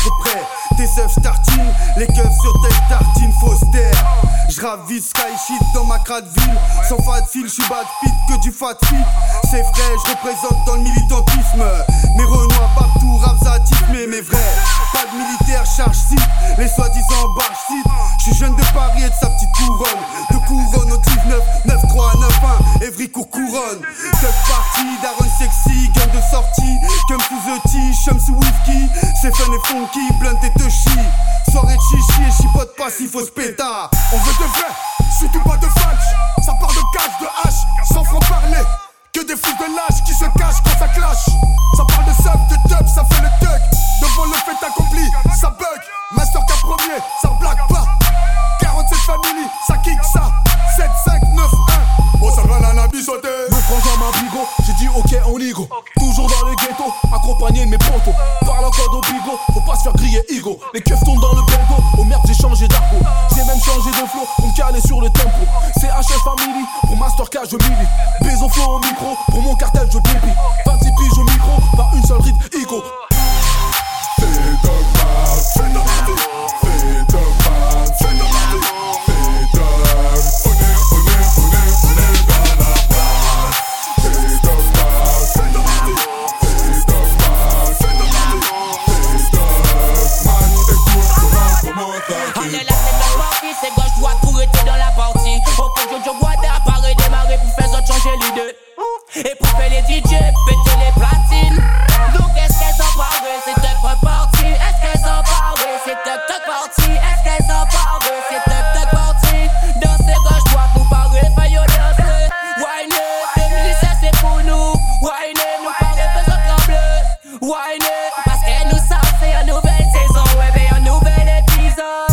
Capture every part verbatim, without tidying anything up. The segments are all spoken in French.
j'suis prêt. Tes œufs tartines, les keufs sur tes tartines, fausse terre. J'ravise sky shit dans ma ville. Sans fat fil, j'suis bad fit que du fat fit. C'est vrai, j'représente dans le militantisme. Mes Renois, Babtou, Rapsatif, mais mes vrais. Pas de militaire, charge site. Les soi-disant barge site. J'suis jeune de Paris et de sa petite couronne. De couronne au dix-neuf, neuf trois, neuf un, Evry court couronne. Thug party, Darren sexy, gun de sortie. Comme sous the tea, chum sous whisky. C'est fun et funky, blunt et touchy. Soirée de chichi et chipote pas s'il faut se pétard. On veut de vrai, surtout pas de falche. Ça part de cash, de hache, sans franc parler. Que des fils de lâches qui se cachent quand ça clash. Ça parle de sub, de dub, ça fait le thug. Devant le fait accompli, ça bug. Master K premier, ça blague pas. quarante-sept family, ça kick ça. sept, cinq, neuf, un. Oh ça va la bisoter. Le frangin m'a bigot, j'ai dit ok on ligo. Okay. Toujours dans le ghetto, accompagné de mes potos. Parle encore au bigot, faut pas se faire griller Igo. Les keufs tournent dans le belgo, oh merde j'ai changé d'argot. J'ai même changé de flow, pour me caler sur le tempo. C'est H F Family, pour Master K je milite. Bézo flow au micro, pour mon cartel je débi. vingt-six piges au micro, par une seule ride Igo. Fais de mal, fais de mal, fais de mal, fais de mal, fais de mal. On est, on est, on est, on est dans la base. Fais de mal, fais de mal, fais de mal, fais de mal, fais de mal. Écoute comment, comment ça on est là, c'est la partie, c'est gauche, droite pour être dans la partie. Ok, Jojo Guada apparaît, démarrer pour faire autre changer l'idée. Et pour faire les D J, péter les platines. Donc est-ce qu'elles ont parlé, c'est Tuck reparti. Est-ce qu'elles ont parlé, c'est Tuck Tuck parti. Est-ce qu'elles ont parlé, c'est Tuck Tuck parti. Danser gauche droite, nous parler, faillot danser. Why not, deux mille seize c'est pour nous. Why not, nous parler, faisons trembler. Why not, parce qu'elles nous savent, c'est une nouvelle saison. Ouais, mais un nouvel épisode.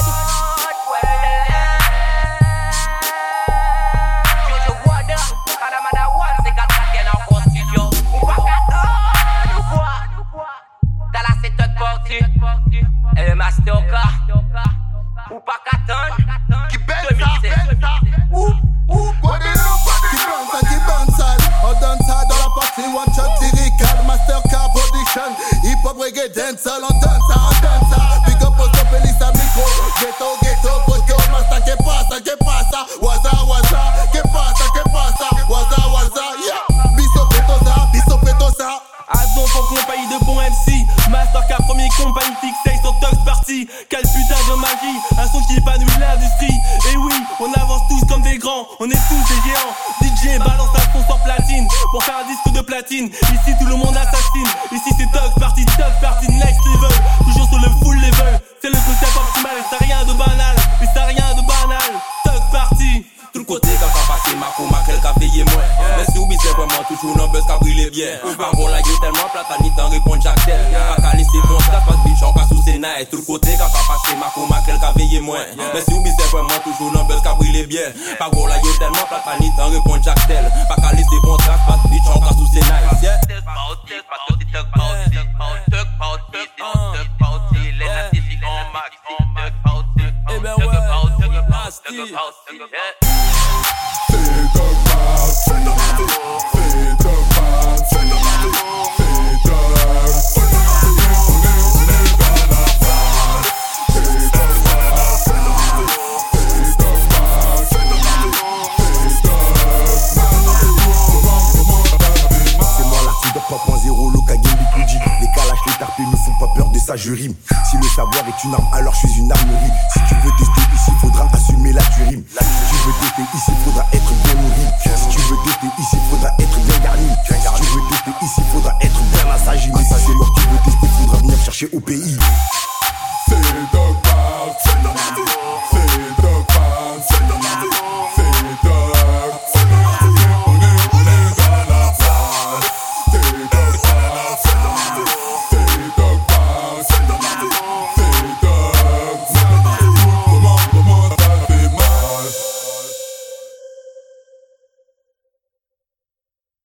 Jojo Guada, Kadamada One, c'est quatre quatre en studio. Ou pas quatre, ou quoi? T'as la c'est Tuck party. Et le Master K. Ou pas quatre qui belle ça, belle ça. Ouh, ouh, quoi de nous, quoi de nous. Qui burn ça, qui burn ça. On donne ça dans la partie one shot lyrical. Master K production. Hip hop reggae dancehall. On donne ça, on donne ça. Big up au top et lisa micro. Ghetto, ghetto, posto, master, que pasa, que pasa. Waza, waza, que pasa, que pasa. Waza, waza, yeah. Biso petosa, biso petosa. Azon en compagnie de bons M C. Master K premier compagnie fixée sur Tuck Party. Quelle putain de magie, un son qui épanouit l'industrie. Et oui, on avance tous comme des grands, on est tous des géants. D J balance un son sans platine pour faire un disque de platine. Ici tout le monde assassine, ici c'est Tuck Party, Tuck Party next level. Toujours sur le full level, c'est le concept optimal. C'est rien de banal, mais c'est rien de banal. Tuck Party. Tout le côté quand ça passe, ma pour ma quel a payé moins. Mais si oublie c'est vraiment toujours un buzz qui a brillé bien. Par bon la gueule tellement platani t'en répond Jack Tel. Pas qu'à laisser bon ça passe bitch en cas sous ses nights. Tout le côté quand ça passe, ma pour ma quel a payé moins. Mais si oublie c'est vraiment toujours un buzz qui a brillé bien. Par bon la gueule tellement platani t'en répond Jack Tel. Pas qu'à laisser bon ça passe bitch en cas sous ses nights. Yeah. Eh ben ouais, nasty. Fais de mal, fais de mal, fais de mal, fais de mal, fais de mal. On est, on est, on est dans la base. Fais de mal, fais de mal, fais de mal, fais de mal, fais de mal. C'est moi l'artiste de trois point zéro, Loka Game Bikuji. Les calaches, les tarpés ne font pas peur, de ça je rime. Si le savoir est une arme, alors je suis une armerie. Si tu veux tester ici, faudra assumer la tu rimes.